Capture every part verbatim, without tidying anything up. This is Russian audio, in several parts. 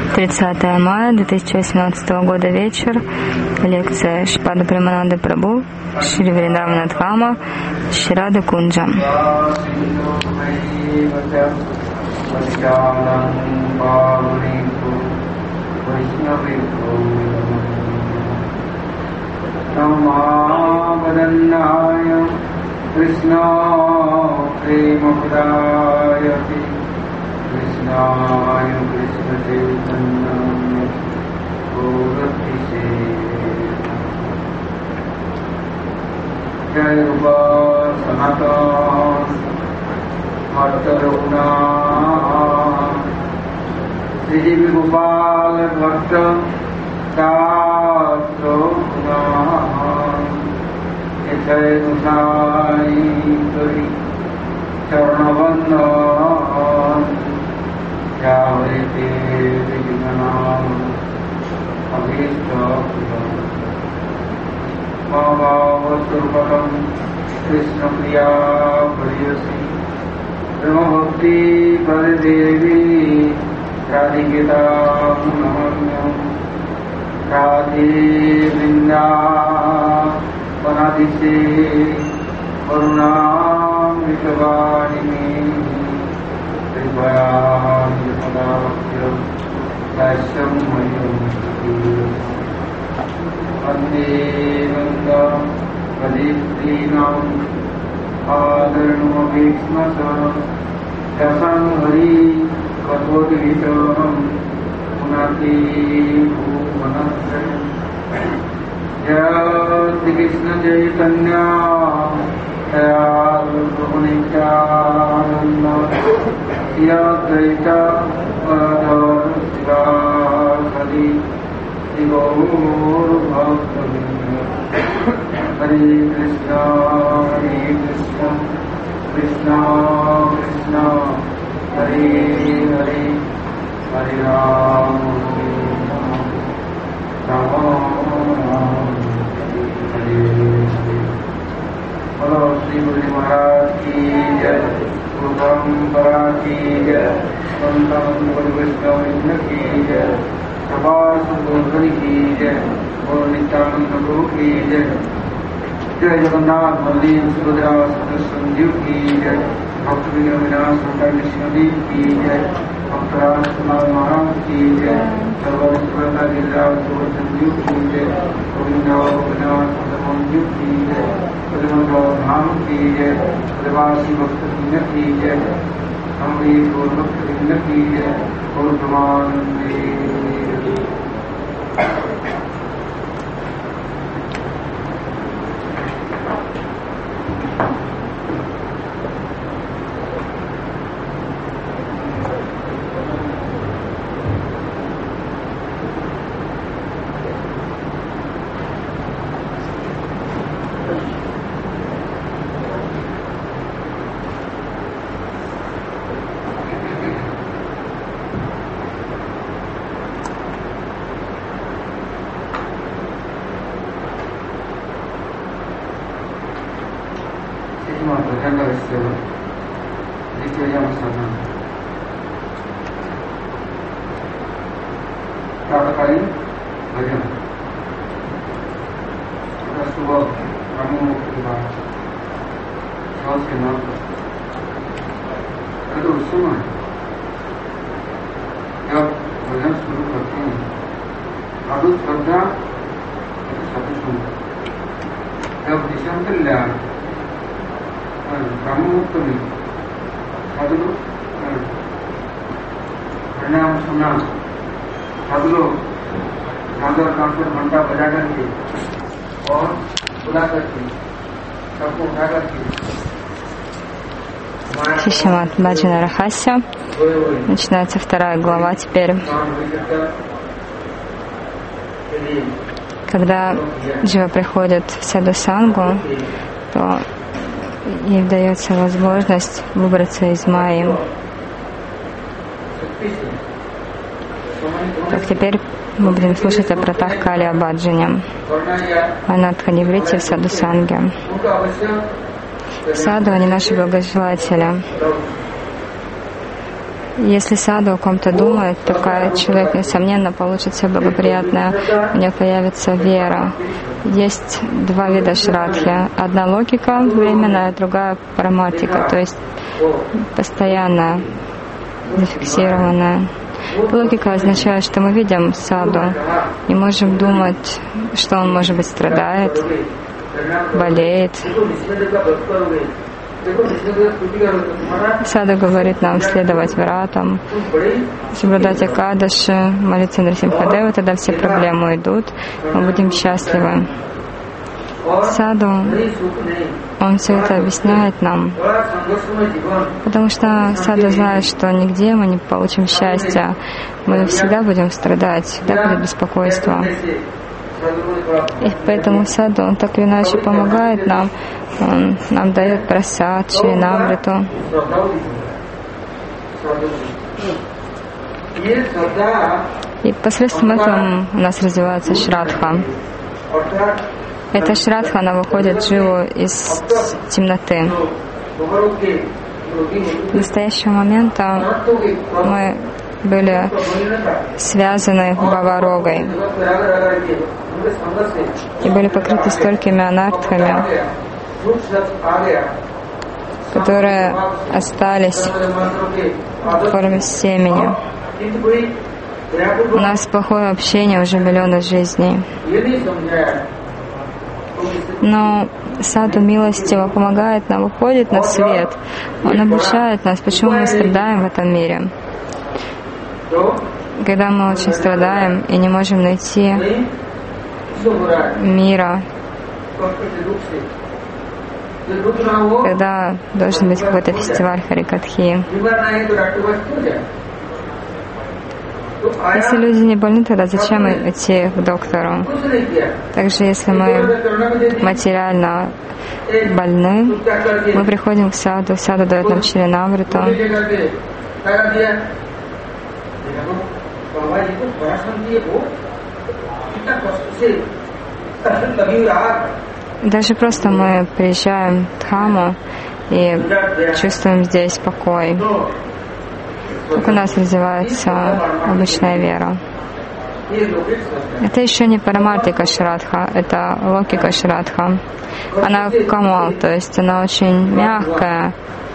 тридцатое мая две тысячи восемнадцатого года, вечер. Лекция Шрипада Премананды Прабху, Шри Вриндавана Дхама, Шри Рада Кунджа. Krishna Prema Pradayati Krishnaya Krishna Chaitanya Gaurati Jai Rupa Sanatan Bhatta Raghunath Sri Gopal Bhatta Shastra Raghunath Jai Gosai Kari Charnavandan Javate Vijanam Avishtapuram Bhavasurpatam Krishna Priya Pariyasi Brahma Bhakti Paridevi Radhikita Namanyam Radhe Vrinda Vanadise Varunam Vitavanimi Trivayam Yamadavakyam Vaisham Mayam Ande Vanda Vadiprinam Adharnumabhikmasa Yasam Hari Katvodvitam Unati Bhuvanasya Shri Krishna Chaitanya Prabhu Nityananda Shri Advaita Gadadhara Shri Gaur Bhakta Hare Krishna Hare Krishna Krishna Krishna Hare Hare Hare Rama Rama Hello, Sri Guru Maharaj ki jai, Guru Parampara ki jai, Santam Guru Vaishnava ki jai, Prabhas Guru ki jai, Guru Nityananda Guru ki jai, Jai Jagannath Malin Subhadra Sanjeev ki jai, Bhakti Vinodana Sundar Vishnudev ki jai, Bhaktaraj Kumar Maharaj ki jai, Sarvara Surata Gilra Surah Sanjeev ki jai, Govinda Govinda Sanjeev ki jai, Pradhamra Dham ki jai, Pradvasi Bhakta Vinda ki jai, Amri Gaur Bhakta Vinda ki jai, Gaur Pramanande. Шримад Баджана Рахасya. Начинается вторая глава теперь. Когда джива приходит в саду-сангу, то ей дается возможность выбраться из майи. Так теперь мы будем слушать о Пратахкале, о Баджане, о Надханиврите в саду-санге. Саду, они наши благожелатели. Если саду о ком-то думает, такой человек, несомненно, получит все благоприятное, у него появится вера. Есть два вида шрадхи. Одна логика временная, другая параматика, то есть постоянная, зафиксированная. Логика означает, что мы видим саду и можем думать, что он, может быть, страдает, болеет. Саду говорит нам следовать вратам, соблюдать акадаши, молиться Нарсимхадеву, тогда все проблемы уйдут, мы будем счастливы. Саду, он все это объясняет нам, потому что саду знает, что нигде мы не получим счастья, мы всегда будем страдать, всегда будет беспокойство. И поэтому саду, он так или иначе помогает нам, он нам дает прасад, шринамриту. И посредством этого у нас развивается шрадха. Эта шрадха, она выходит живу из темноты. С настоящего момента мы были связаны Бхава-рогой и были покрыты столькими анартхами, которые остались в форме семени. У нас плохое общение уже миллионы жизней. Но саду милостиво помогает нам, выходит на свет. Он обучает нас, почему мы страдаем в этом мире. Когда мы очень страдаем и не можем найти мира, когда должен быть какой-то фестиваль Харикатхи. Если люди не больны, тогда зачем идти к доктору? Также, если мы материально больны, мы приходим к саду, саду дает нам шринамриту. Даже просто мы приезжаем в Дхаму и чувствуем здесь покой. Как у нас развивается обычная вера. Это еще не парамартика шрадха, это логика шрадха. Она камал, то есть она очень мягкая.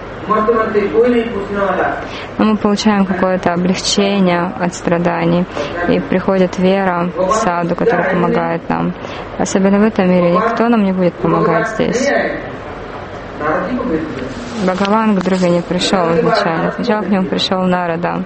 Но мы получаем какое-то облегчение от страданий. И приходит вера в саду, которая помогает нам. Особенно в этом мире никто нам не будет помогать здесь. Бхагаван к Друве не пришел изначально. Сначала к нему пришел Нарада.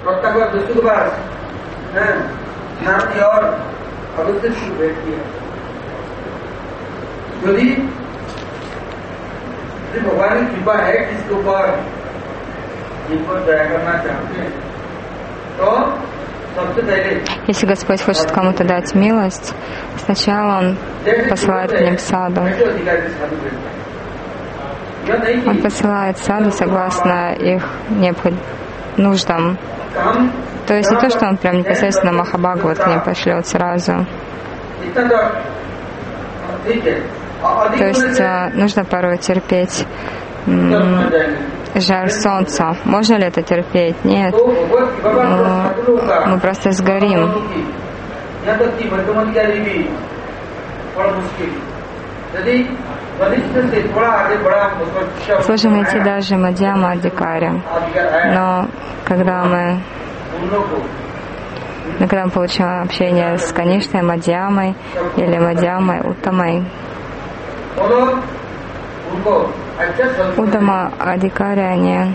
Если Господь хочет кому-то дать милость, сначала Он посылает к ним саду. Он посылает саду согласно их нуждам. То есть не то, что Он прям непосредственно Махабхагават к ним пошлет сразу. То есть нужно порой терпеть м- жар солнца. Можно ли это терпеть? Нет. Мы, мы просто сгорим. Сложно найти даже Мадьяма Адикари. Но когда мы Но когда мы получаем общение с Канишной Мадьямой или Мадьямой Уттамой, Уттама Адикари, они,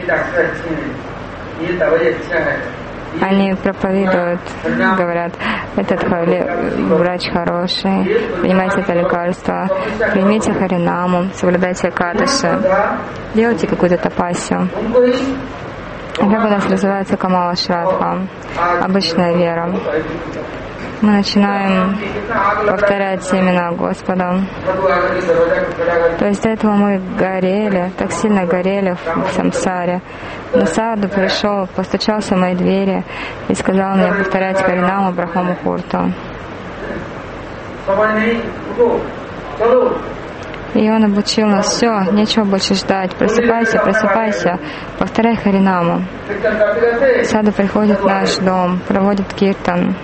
они проповедуют, говорят, этот врач хороший, принимайте это лекарство, примите харинаму, соблюдайте кадыши, делайте какую-то тапасию. Как у нас развивается Камала Шрадха, обычная вера. Мы начинаем повторять имена Господа. То есть до этого мы горели, так сильно горели в самсаре. Но саду пришел, постучался в мои двери и сказал мне повторять Харинаму Брахма-мухурту. И он обучил нас: все, нечего больше ждать, просыпайся, просыпайся, повторяй Харинаму. Саду приходит в наш дом, проводит киртан.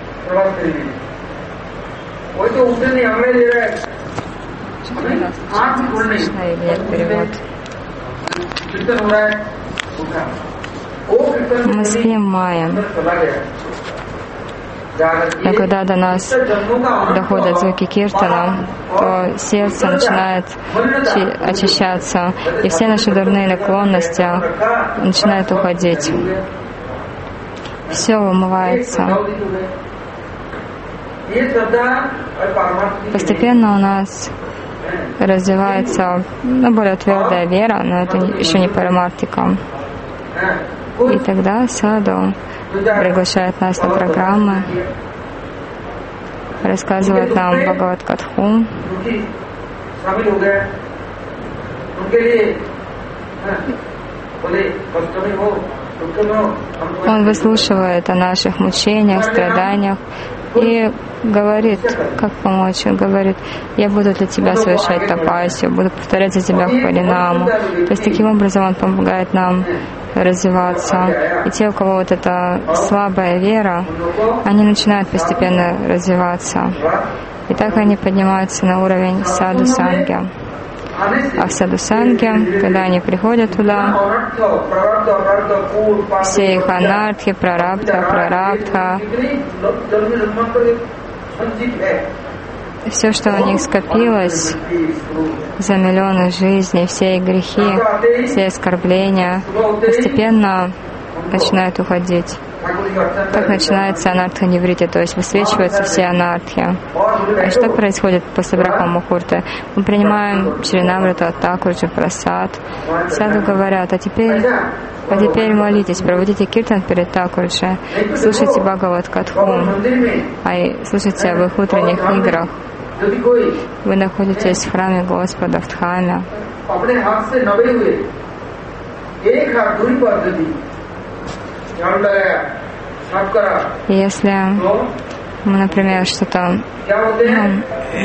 Слышно или нет перевод? Мы спим маем. Но когда до нас доходят звуки киртана, то сердце начинает очищаться, и все наши дурные наклонности начинают уходить. Все вымывается. Постепенно у нас развивается ну, более твердая вера, но это еще не парамартика. И тогда саду приглашает нас на программы, рассказывает нам Бхагават-катху. Он выслушивает о наших мучениях, страданиях и говорит, как помочь. Он говорит: я буду для тебя совершать тапасию, буду повторять за тебя Харинаму. То есть таким образом он помогает нам развиваться. И те, у кого вот эта слабая вера, они начинают постепенно развиваться. И так они поднимаются на уровень саду-санги. А в саду-санге, когда они приходят туда, все их анартхи, прарабдха, прарабдха, все, что у них скопилось за миллионы жизней, все их грехи, все оскорбления, постепенно начинают уходить. Так начинается анартха-ниврити, то есть высвечиваются все анартхи. А что происходит после Брахма-мухурты? Мы принимаем Чаринамриту от Такурджи, Прасад. Саду говорят: а теперь, а теперь молитесь, проводите киртан перед Такурджи, слушайте Бхагават-катху, а и слушайте об их утренних играх. Вы находитесь в храме Господа, в Дхаме. Если мы, например, что-то, ну,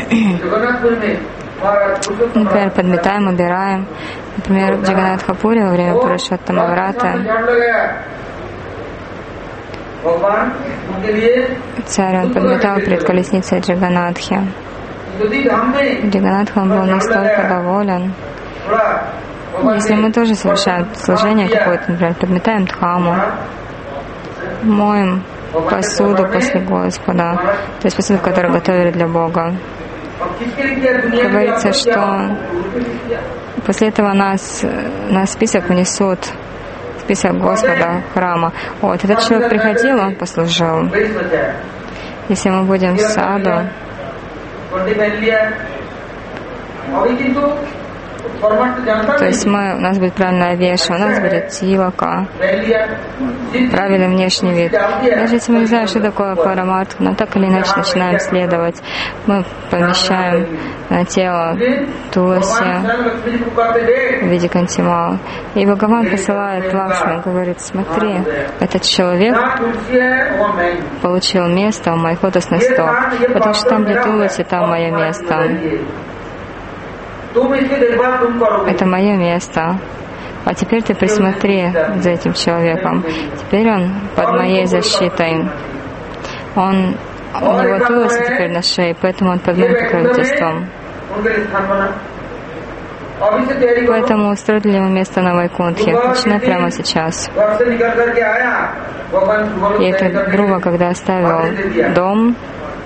например, подметаем, убираем, например, в Джаганатхапуре во время Пурушоттама Врата царь, он подметал перед колесницей Джаганатхи. Джаганатха был настолько доволен. Если мы тоже совершаем служение какое-то, например, подметаем Дхаму, моем посуду после Господа, то есть посуду, которую готовили для Бога. Говорится, что после этого нас на список внесут, список Господа, храма. Вот, этот человек приходил, он послужил. Если мы будем в саду, то есть мы, у нас будет правильная веша, у нас будет тилака, правильный внешний вид. Даже если мы не знаем, что такое парамартха, но так или иначе начинаем следовать. Мы помещаем на тело туласи в виде кантимала. И Бхагаван посылает Лакшми, говорит: смотри, этот человек получил место у моих лотосных стоп, потому что там, где туласи, там мое место. Это мое место. А теперь ты присмотри за этим человеком. Теперь он под моей защитой. Он, у него тулоси теперь на шее, поэтому он под моим покровительством. Поэтому устроили ему место на Вайкунтхе. Начинай прямо сейчас. И этот Друва, когда оставил дом,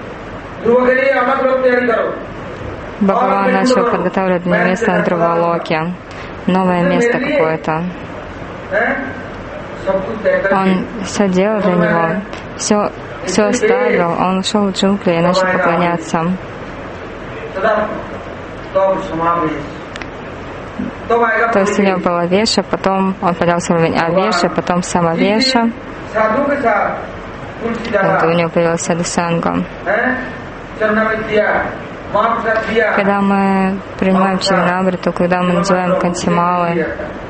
Бхагаван начал подготавливать для него место на Друвалоке, новое место какое-то. Он все делал для него, все, все оставил, он ушел в джунгли и начал поклоняться. То есть у него была веша, потом он поднялся в уровень авеша, потом самовеша. Вот у него появилась садхусанга. Когда мы принимаем Чаринамриту, когда мы надеваем кантималы,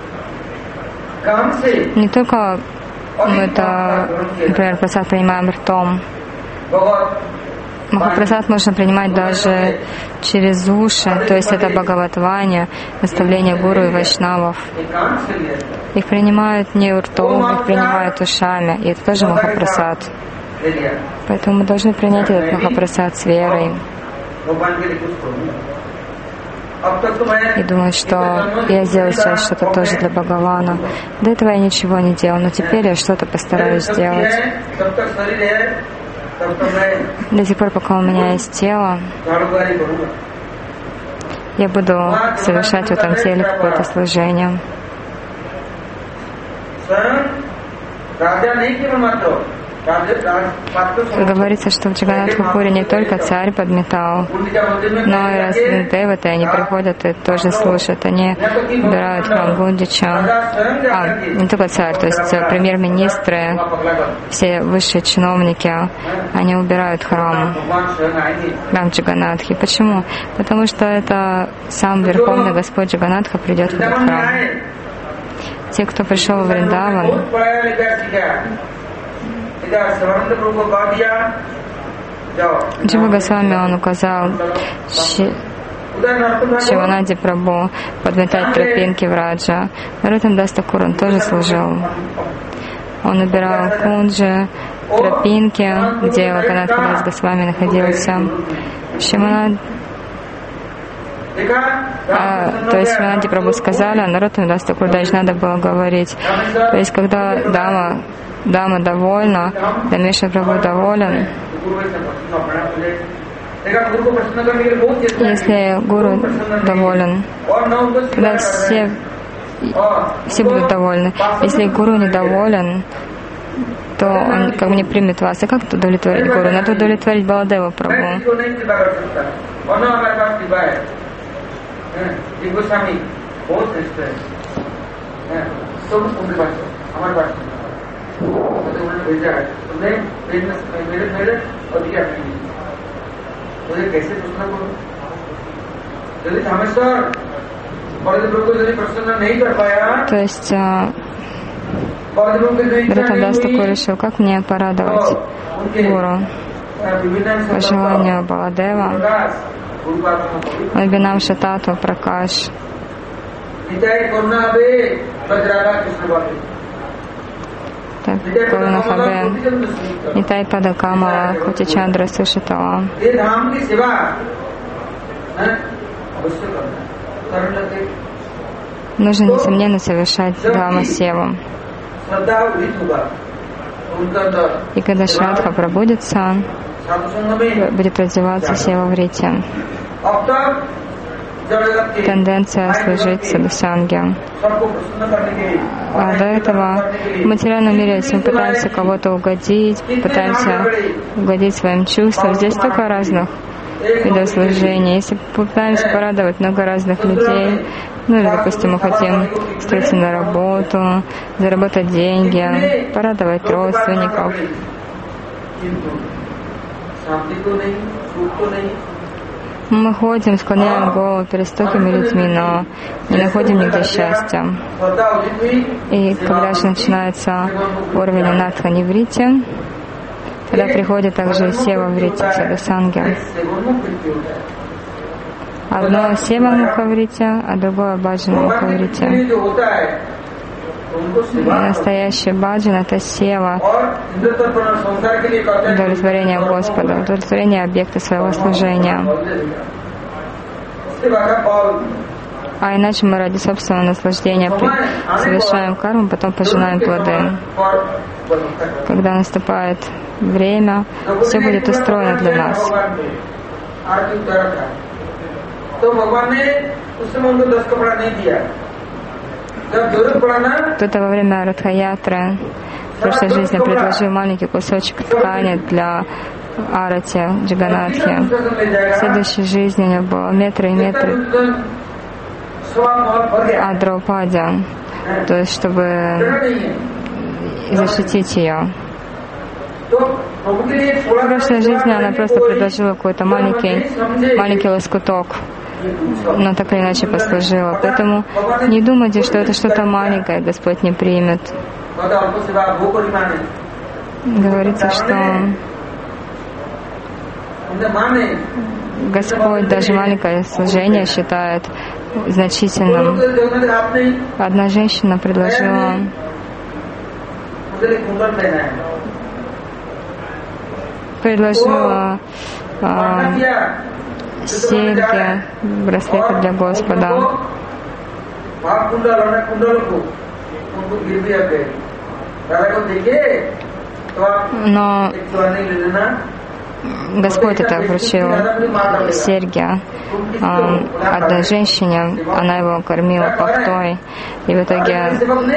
не только мы это, например, прасад принимаем ртом, Махапрасад можно принимать даже через уши, то есть это Бхагаватвани, наставления гуру и вайшнавов. Их принимают не ртом, их принимают ушами, и это тоже Махапрасад. Поэтому мы должны принять этот Махапрасад с верой. И думать, что я сделаю сейчас что-то тоже для Бхагавана. До этого я ничего не делал, но теперь я что-то постараюсь сделать. До тех пор, пока у меня есть тело, я буду совершать в этом теле какое-то служение. Говорится, что в Джаганнатха-пури не только царь подметал, но и разные деваты, они приходят и тоже слушают. Они убирают храм Гундича. А, не только царь, то есть премьер-министры, все высшие чиновники, они убирают храм, храм Джаганнатхи. Почему? Потому что это сам Верховный Господь Джаганнатха придет в этот храм. Те, кто пришел в Вриндаван, Джива Госвами, он указал Шиванади Прабху подметать тропинки в Раджа. Нароттам Дас Такур, он тоже служил. Он убирал кунджи, тропинки, где Локанатха Дас Госвами находился. Шиванади А, то есть Шиванади Прабху сказали, а Нароттам Дас Такур даже надо было говорить. То есть когда дама, дама довольна, Дамеша Прабху доволен, если гуру доволен, тогда все, все будут довольны. Если гуру недоволен, то он как бы не примет вас. И как удовлетворить гуру? Надо удовлетворить Баладева Прабху. То есть Нароттам Дас Такур решил, как мне порадовать гуру. По желанию Баладева Вабинам Шатату Пракаш. Каруна Хабе, Нитай Пада Камала, Кути Чандра Сушитала. Нужно, несомненно, совершать Дхамма Севу. И когда Шрадха пробудится, будет развиваться Сева в Рите. Тенденция служить садхусанге. А до этого в материальном мире, если мы пытаемся кого-то угодить, пытаемся угодить своим чувствам, здесь столько разных видов служения. Если пытаемся порадовать много разных людей, ну или, допустим, мы хотим устроиться на работу, заработать деньги, порадовать родственников, мы ходим, склоняем голову перед столькими людьми, но не находим нигде счастья. И когда же начинается уровень анатха неврити, тогда приходит также сева врити, садхусанги. Одно сева мухаврити, а другое баджана мухаврити. Настоящий баджан — это сева, удовлетворение Господа, удовлетворение объекта своего служения. А иначе мы ради собственного наслаждения совершаем карму, потом пожинаем плоды. Когда наступает время, все будет устроено для нас. Кто-то во время Радха-ятры в прошлой жизни предложил маленький кусочек ткани для арати Джаганнатхи. В следующей жизни у него было метры и метры от Драупади, то есть чтобы защитить ее. В прошлой жизни она просто предложила какой-то маленький, маленький лоскуток, но так или иначе послужила. Поэтому не думайте, что это что-то маленькое Господь не примет. Говорится, что Господь даже маленькое служение считает значительным. Одна женщина предложила предложила а, серьги, браслеты для Господа. Но Господь это вручил серьги а, одной женщине, она его кормила пахтой, и в итоге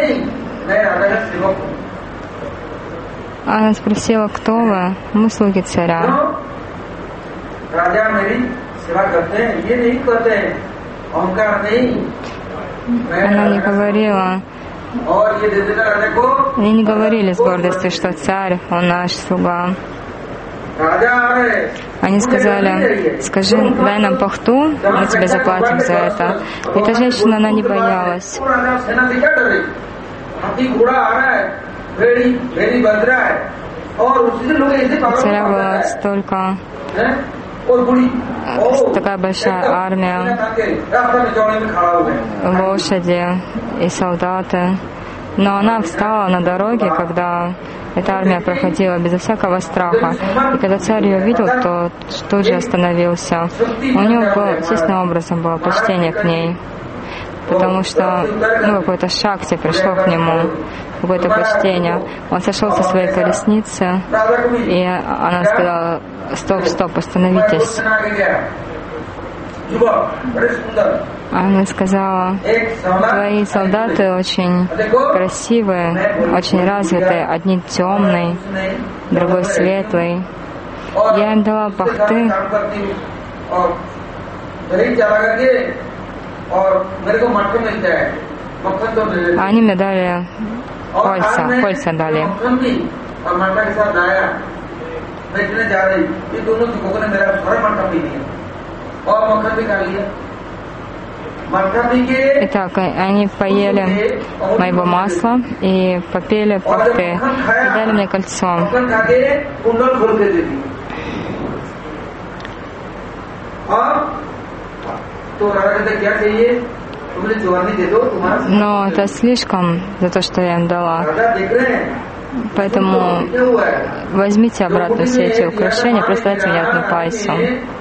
она спросила, кто вы? Мы слуги царя. Она не говорила, они не говорили с гордостью, что царь, он наш слуга. Они сказали, скажи, дай нам пахту, мы тебе заплатим за это. Эта женщина, она не боялась. У царя была столько, такая большая армия, лошади и солдаты. Но она встала на дороге, когда эта армия проходила безо всякого страха. И когда царь ее видел, то тут же остановился. У него было, естественным образом было почтение к ней, потому что ну, какой-то шакти пришло к нему, какое-то почтение. Он сошел со своей колесницы, и она сказала: стоп, стоп, остановитесь. Она сказала: твои солдаты очень красивые, очень развитые, одни темный, другой светлый. Я им дала пахты, а они мне дали кольца, кольца дали. Итак, они поели моего масла и попели пахты и дали мне кольцо. Но это слишком за то, что я им дала. Поэтому возьмите обратно все эти украшения, просто дайте мне одну пайсу.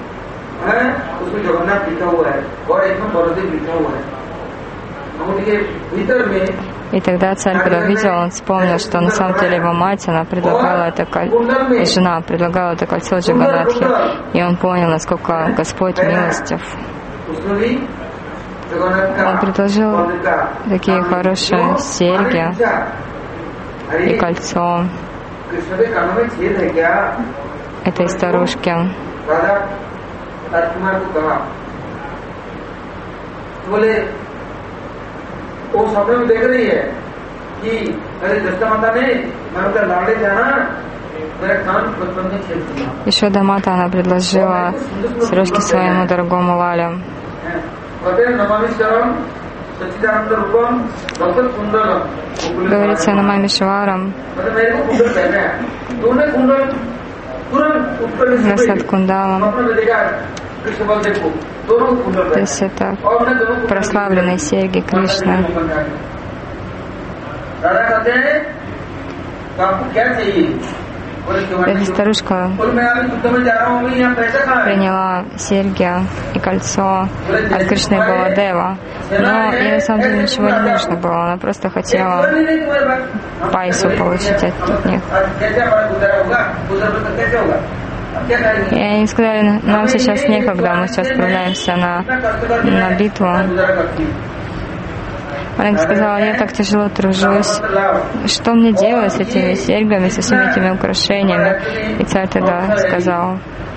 И тогда царь, когда увидел, он вспомнил, что на самом деле его мать, она предлагала это кольцо, жена предлагала это кольцо Джаганатхи, и он понял, насколько Господь милостив. Он предложил такие хорошие серьги и кольцо этой старушке. Еще Дамата она предложила старушке своему дорогому Лале. Говорится Намами Шиварам, Насад Кундалам. То есть это прославленные серьги Кришны. Эта старушка приняла серьги и кольцо от Кришны Баладева, но ей на самом деле ничего не нужно было, она просто хотела пайсу получить от них. И они сказали: нам сейчас некогда, мы сейчас отправляемся на, на битву. Она сказала: я так тяжело тружусь, что мне делать с этими серьгами, со всеми этими украшениями? И царь тогда сказал: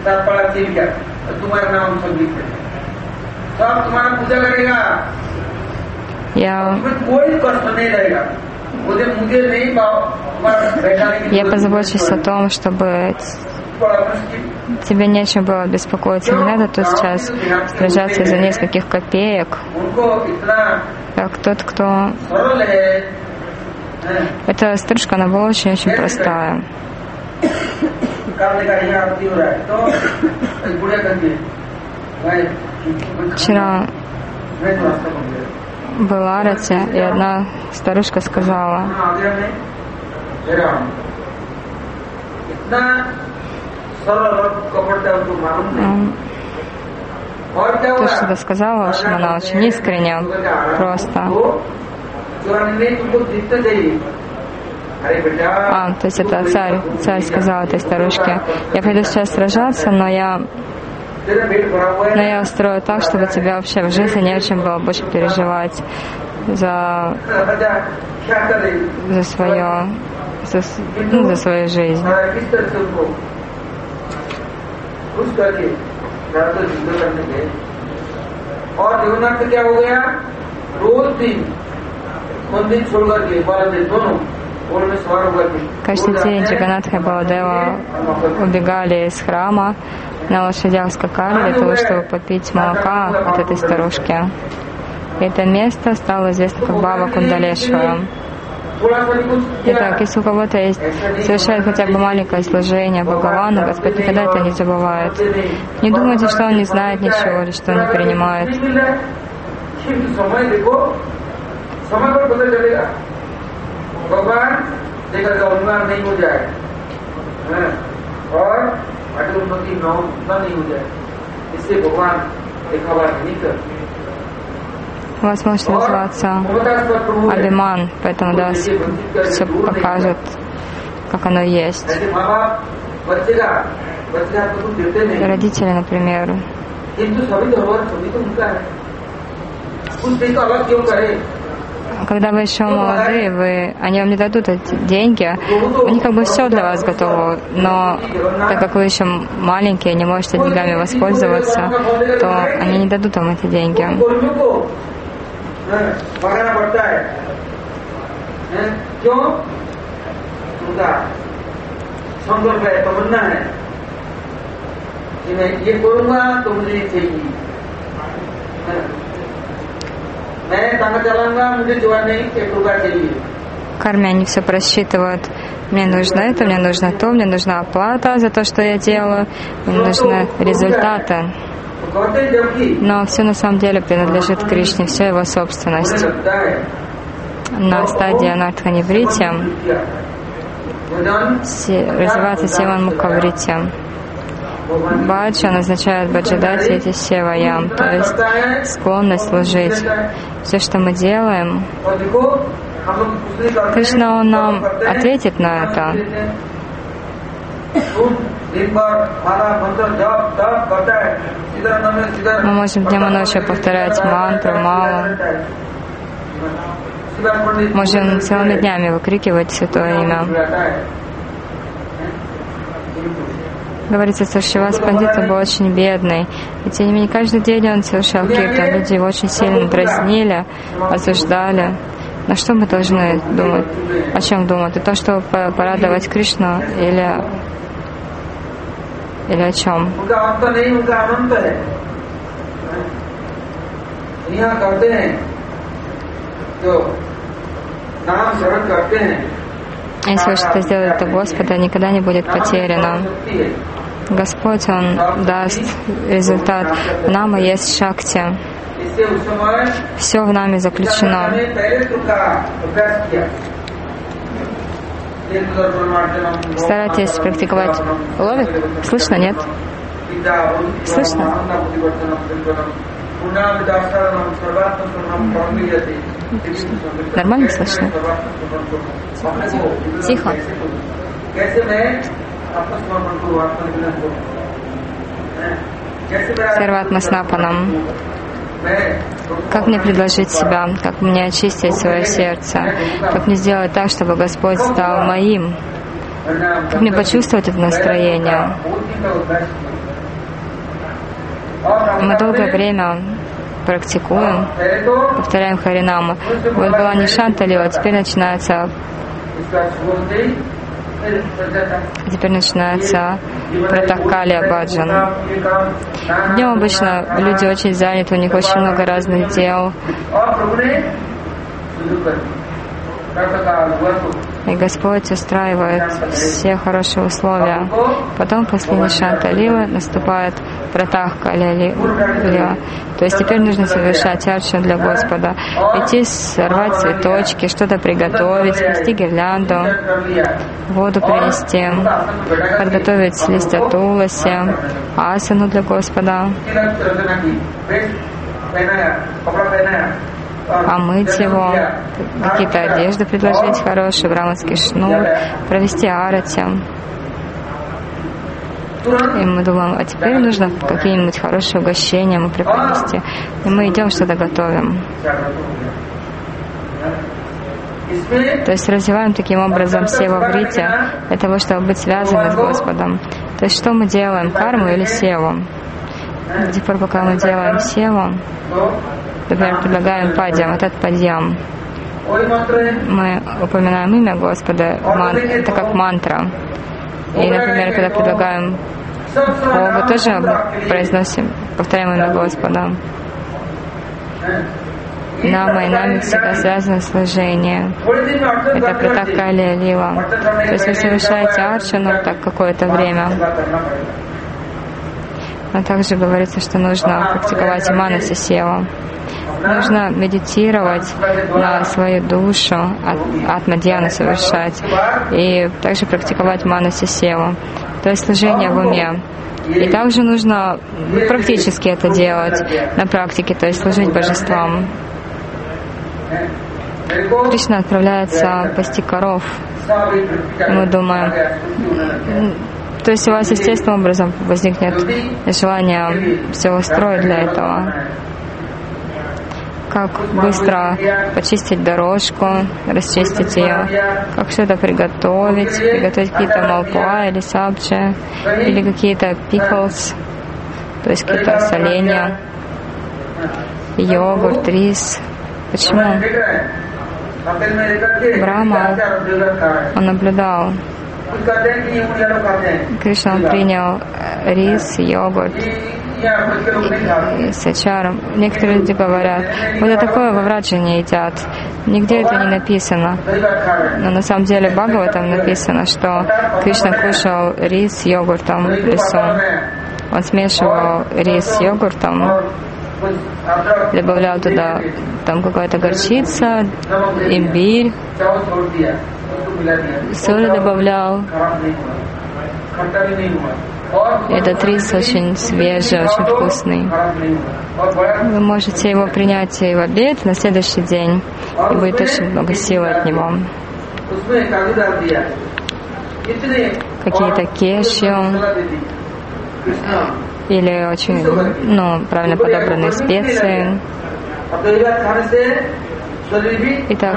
я, я позабочусь о том, чтобы тебе нечем было беспокоиться. Не надо тут сейчас сражаться из-за нескольких копеек. Как тот, кто... Эта старушка, она была очень-очень простая. Вчера была Арати, и одна старушка сказала: то, что ты сказала, в общем, она очень искренне, просто. А, то есть это царь, царь сказал этой старушке: я пойду сейчас сражаться, но я, но я устрою так, чтобы тебе вообще в жизни не о чем было больше переживать за, за свое, за, ну, за свою жизнь. Каждый день Джаганатха и Баладева убегали из храма, на лошадях скакали для того, чтобы попить молока от этой старушки. И это место стало известно как Бава Кундалешвара. Итак, если у кого-то есть, совершает хотя бы маленькое служение Бхагавану, Господь никогда это не забывает. Не думайте, что Он не знает ничего или что Он не принимает. У вас может называться Абиман, поэтому да, все покажет, как оно есть. Родители, например, когда вы еще молодые, вы, они вам не дадут эти деньги, они как бы все для вас готовы, но так как вы еще маленькие, не можете деньгами воспользоваться, то они не дадут вам эти деньги. В карме они все просчитывают. Мне нужно это, мне нужно то, мне нужна оплата за то, что я делаю, мне нужны результаты. Но все на самом деле принадлежит Кришне, все его собственность. На стадии анартха-ниврити развивается севан мукха-врити. Баджан означает баджадати эти севаям, то есть склонность служить. Все, что мы делаем, Кришна, Он нам ответит на это. Мы можем днем и ночью повторять мантру, малу. Можем целыми днями выкрикивать Святое Имя. Говорится, что Шривас Пандита был очень бедный, и тем не менее каждый день он совершал киртан. Люди его очень сильно дразнили, осуждали. На что мы должны думать? О чем думать? И то, чтобы порадовать Кришну, или, или о чем? Если вы что-то сделаете для Господа, никогда не будет потеряно. Господь, Он даст результат. В нам и есть шакти. Все в нами заключено. Старайтесь практиковать. Ловит? Слышно, нет? Слышно? Нормально слышно? Тихо. Сарватма снапанам. Как мне предложить себя? Как мне очистить свое сердце? Как мне сделать так, чтобы Господь стал моим? Как мне почувствовать это настроение? Мы долгое время практикуем, повторяем Харинаму. Вот была Нишанта Лила, теперь начинается Теперь начинается Пратахкалия Баджан. Днем обычно люди очень заняты, у них очень много разных дел. И Господь устраивает все хорошие условия. Потом после Нишанта Лилы наступает Пратахка Лила. То есть теперь нужно совершать арчану для Господа. Идти сорвать цветочки, что-то приготовить, нести гирлянду, воду принести, подготовить листья туласи, асану для Господа, омыть его, какие-то одежды предложить хорошие, браманский шнур, провести арати. И мы думаем, а теперь нужно какие-нибудь хорошие угощения мы преподнести. И мы идем что-то готовим. То есть развиваем таким образом сева врити для того, чтобы быть связаны с Господом. То есть что мы делаем, карму или севу? До тех пор, пока мы делаем севу, например, предлагаем падьям, вот этот падьям, мы упоминаем имя Господа, это как мантра. И, например, когда предлагаем Богу, тоже произносим, повторяем имя Господа. Нама и нами всегда связано служение. Это Пратахка Лила. То есть вы совершаете арчану так какое-то время. Но также говорится, что нужно практиковать манаси севу. Нужно медитировать на свою душу, атма-дьяну совершать, и также практиковать манаси севу, то есть служение в уме. И также нужно практически это делать на практике, то есть служить божествам. Кришна отправляется пасти коров. Мы думаем, то есть у вас естественным образом возникнет желание все устроить для этого. Как быстро почистить дорожку, расчистить ее, как что-то приготовить, приготовить какие-то малпуа или сабджи, или какие-то пиклс, то есть какие-то соленья, йогурт, рис. Почему? Брахма, он наблюдал. Кришна принял рис, йогурт с ачаром. Некоторые люди говорят, вот это такое во Враджи не едят. Нигде это не написано. Но на самом деле в Бхагаватам написано, что Кришна кушал рис с йогуртом в лесу. Он смешивал рис с йогуртом, добавлял туда там какая-то горчица, имбирь, соль добавлял. Этот рис очень свежий, очень вкусный. Вы можете его принять и в обед на следующий день, и будет очень много силы от него. Какие-то кешью или очень, ну, правильно подобранные специи. Итак,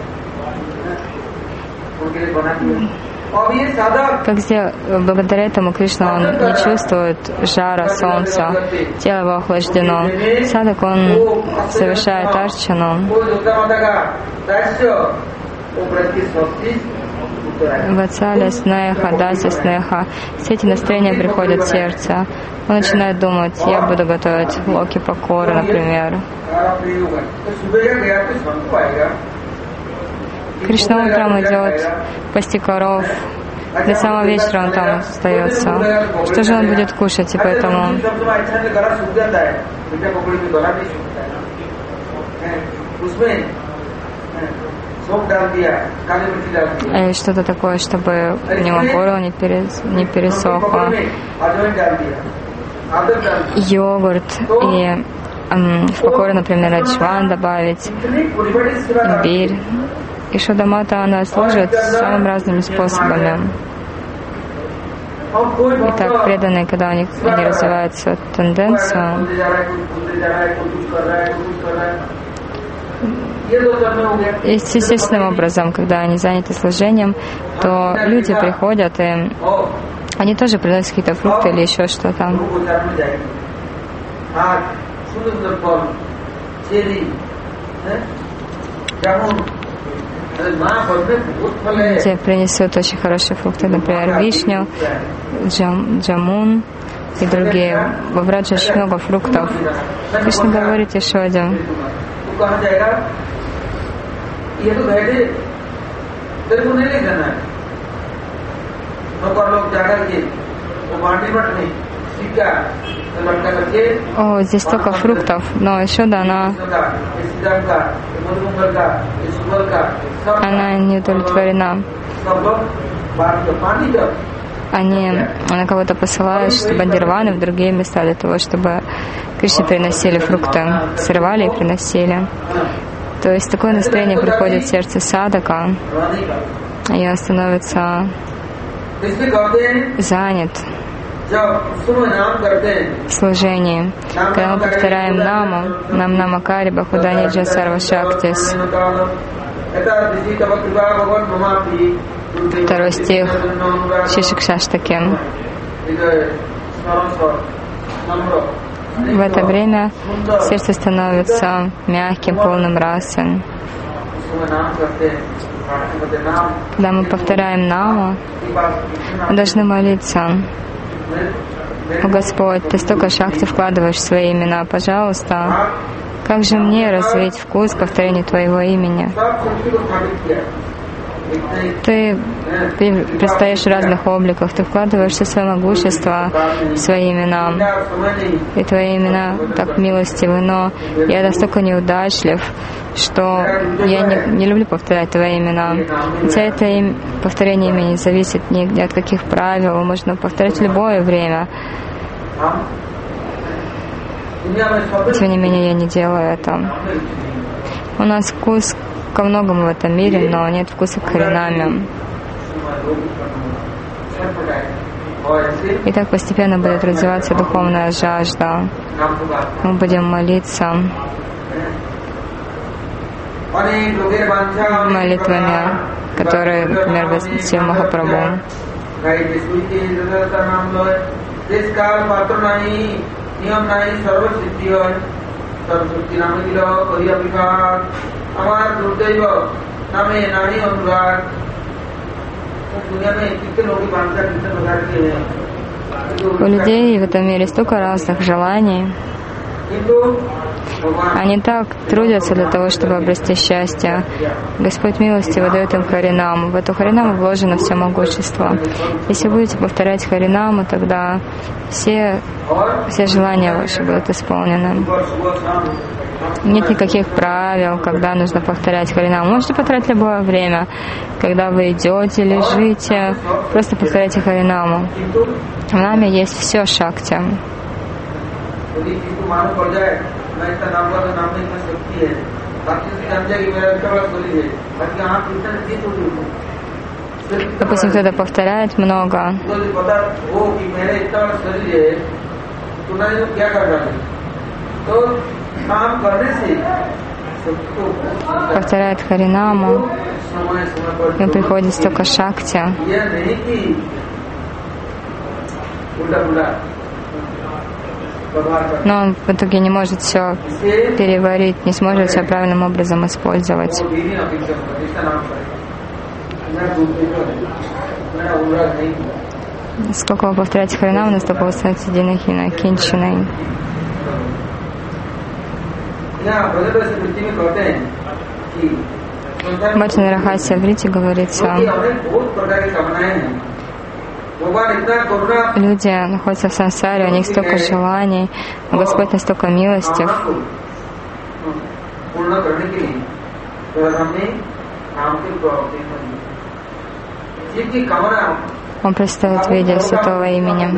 как сдел... благодаря этому Кришна, он не чувствует жара солнца, тело его охлаждено. Садак, он совершает арчану. Вацаля, снеха, дася, снеха. Все эти настроения приходят в сердце. Он начинает думать, я буду готовить локи покоры, например. Кришна утром идет пасти коров, до самого вечера он там остается. Что же он будет кушать, и поэтому... Или что-то такое, чтобы у него горло не, перес... не пересохло. Йогурт и эм, в покору, например, аджван добавить, имбирь. И Шодамата, она служит самыми разными способами. Итак, преданные, когда у них они развивают свою тенденцию, естественным образом, когда они заняты служением, то люди приходят, и они тоже приносят какие-то фрукты или еще что-то. Где принесут очень хорошие фрукты, например, вишню, джам, джамун и другие. Во Враджи очень много фруктов. Кришна говорит Ешоде, О, здесь столько фруктов, но еще дана. Она не удовлетворена. Они на кого-то посылают, чтобы Нирваны в другие места для того, чтобы Кришне приносили фрукты, срывали и приносили. То есть такое настроение приходит в сердце садхака, и он становится занят в служении. Когда мы повторяем наму, нам намакари бахуданиджа сарва шактис. Второй стих Шишикшаштаки. В это время сердце становится мягким, полным расы. Когда мы повторяем наму, мы должны молиться: «О Господь, Ты столько шакти вкладываешь в свои имена, пожалуйста, как же мне развить вкус к повторению Твоего имени?» Ты предстаешь в разных обликах, Ты вкладываешь все свое могущество в свои имена, и Твои имена так милостивы, но я настолько неудачлив, что я не, не люблю повторять Твои имена. Хотя это им, повторение имени зависит ни, ни от каких правил, можно повторять в любое время. Тем не менее, я не делаю это. У нас вкус ко многому в этом мире, но нет вкуса к харинаме. И так постепенно будет развиваться духовная жажда. Мы будем молиться молитвами, которые, например, возносил Махапрабху. У людей в этом мире столько разных желаний. Они так трудятся для того, чтобы обрести счастье. Господь милостиво дает им харинаму. В эту харинаму вложено все могущество. Если будете повторять харинаму, тогда все, все желания ваши будут исполнены. Нет никаких правил, когда нужно повторять харинаму. Можете повторять в любое время. Когда вы идете, лежите, просто повторяйте харинаму. В наме есть все шакти. Допустим, кто-то повторяет много, повторяет харинаму, ему приходит столько шакти. Но он в итоге не может все переварить, не сможет все правильным образом использовать. Сколько вы повторяете харинаму, настолько вы становитесь динахиной, кинчиной. В Бхачана Рахасия Врити говорится: люди находятся в сансаре, у них столько желаний, но Господь настолько милостив. Он предстоит в виде святого имени.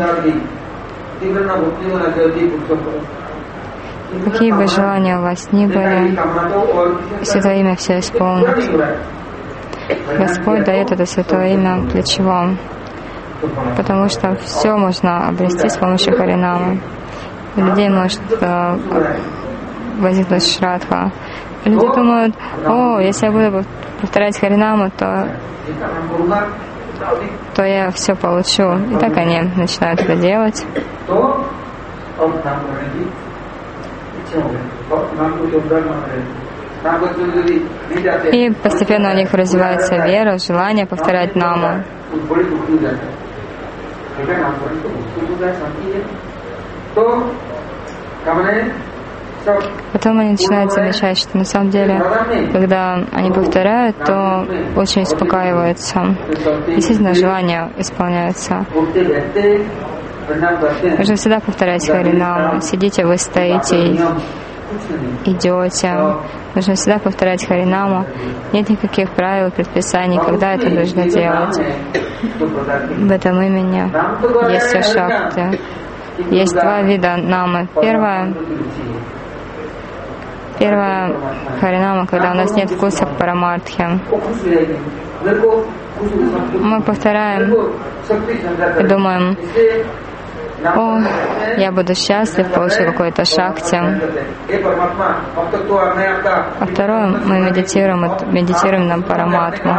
Какие бы желания у вас ни были, святое имя все исполнит. Господь дает это святое имя для чего? Потому что все можно обрести с помощью харинамы. У людей может э, возникнуть шрадха. Люди думают: о, если я буду повторять харинаму, то, то я все получу. И так они начинают это делать. И постепенно у них развивается вера, желание повторять наму. Потом они начинают замечать, что на самом деле, когда они повторяют, то очень успокаиваются. Действительно, желания исполняются. Нужно всегда повторять Харинаму. Сидите, вы стоите, идете. Нужно всегда повторять Харинаму. Нет никаких правил, предписаний, когда это нужно делать. В этом имени есть все шакти. Есть два вида намы. Первое Первая Харинама, когда у нас нет вкуса к парамартхе. Мы повторяем и думаем: о, я буду счастлив, получу какой-то шакти. А второе, мы медитируем, медитируем на параматму.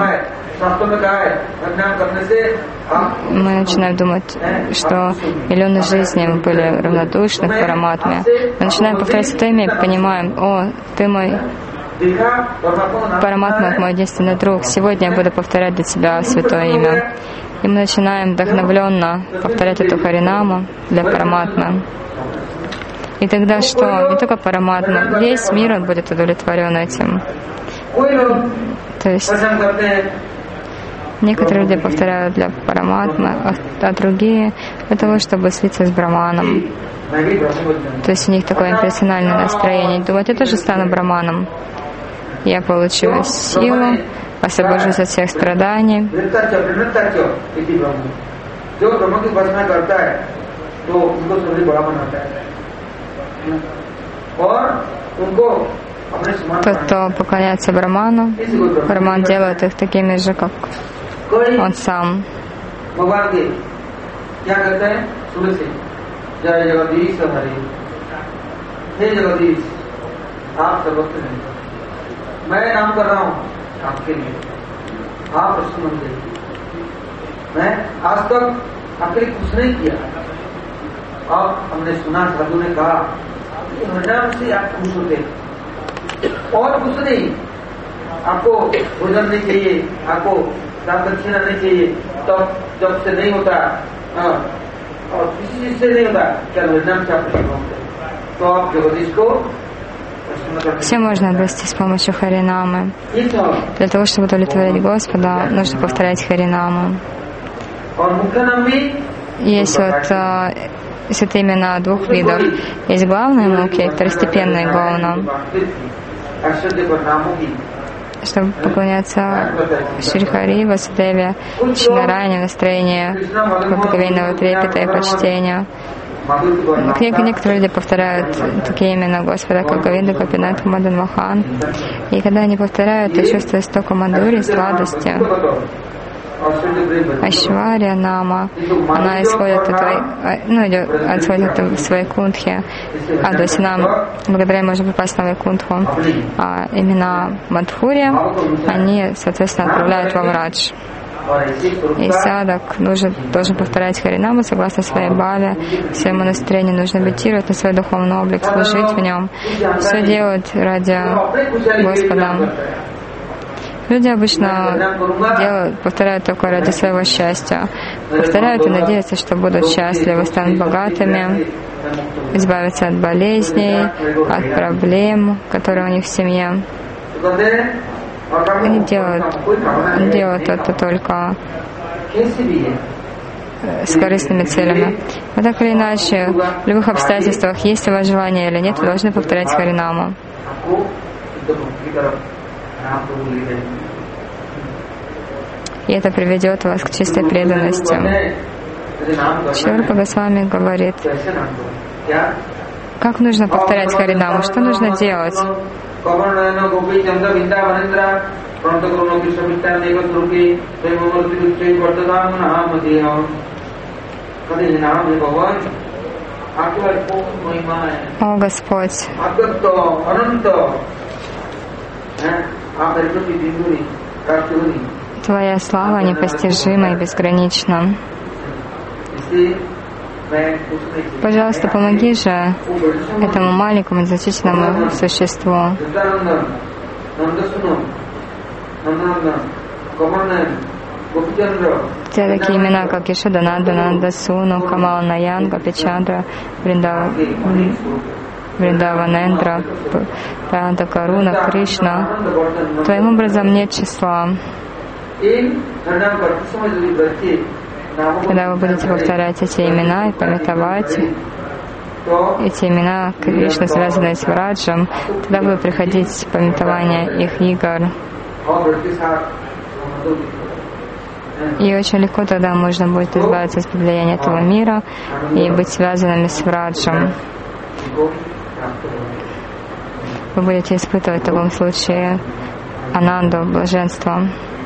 Мы начинаем думать, что миллионы жизней мы были равнодушны к параматме. Мы начинаем повторять это имя и понимаем: о, ты мой параматма, мой единственный друг. Сегодня я буду повторять для тебя святое имя. И мы начинаем вдохновленно повторять эту Харинаму для параматмы. И тогда что? Не только параматма, весь мир он будет удовлетворен этим. То есть некоторые люди повторяют для параматмы, а, а другие для того, чтобы слиться с браманом. То есть у них такое имперсональное настроение. Думают: я тоже стану браманом. Я получу силу, освобожусь от всех страданий. Тот, кто поклоняется Браману, Браман делает их такими же, как он сам. मैं नाम कर रहा हूँ आपके लिए, आप प्रसन्न होंगे। मैं आज तक आपके लिए कुछ नहीं किया। अब हमने सुना, साधु ने कहा कि हरिनाम से आप खुश होते, और कुछ नहीं। आपको भोजन नहीं चाहिए, आपको दान दक्षिणा नहीं चाहिए, तब जब से नहीं होता और किसी चीज से नहीं होता, क्या हरिनाम से आप प्रसन्न होते? तो आप जगदीश को Все можно обрести с помощью Харинамы. Для того, чтобы удовлетворить Господа, нужно повторять Харинаму. Есть вот а, это именно двух видов. Есть главные муки, второстепенные гауна. Чтобы поклоняться Шри Хари, Васудеве, Чинарайне, настроение благоговейного трепета и почтения. Некоторые люди повторяют такие имена Господа, как Говинда, Гопинат, Мадан Мохан. И когда они повторяют, то чувствуют столько мадури, сладости. Айшвария Нама, она исходит от, ну, исходит от своей кунтхи. А, то есть нам, благодаря можем попасть на Вайкунтху. А имена Мадхурия, они, соответственно, отправляют во Врадж. И садак нужно, должен повторять Харинаму согласно своей бхаве, своему настроению, нужно медитировать на свой духовный облик, служить в нем, все делать ради Господа. Люди обычно делают, повторяют только ради своего счастья. Повторяют и надеются, что будут счастливы, станут богатыми, избавятся от болезней, от проблем, которые у них в семье. Они делают, делают это только с корыстными целями. Но так или иначе, в любых обстоятельствах, есть у вас желание или нет, вы должны повторять Харинаму. И это приведет вас к чистой преданности. Шри Рупа Госвами говорит, как нужно повторять Харинаму, что нужно делать? О Господь, Твоя слава непостижима и безгранична. Пожалуйста, помоги же этому маленькому, незначительному существу. Те такие имена, как Ешодананда, Нанда Суну, Камал Наян, Гопичандра, Вриндава, Вриндаванендра, Пранта Каруна, Кришна. Твоим образом нет числа. Когда вы будете повторять эти имена и пометовать эти имена Кришны, связанные с Враджем, тогда будет приходить пометование их игр. И очень легко тогда можно будет избавиться от влияния этого мира и быть связанными с Враджем. Вы будете испытывать в таком случае ананду, блаженство.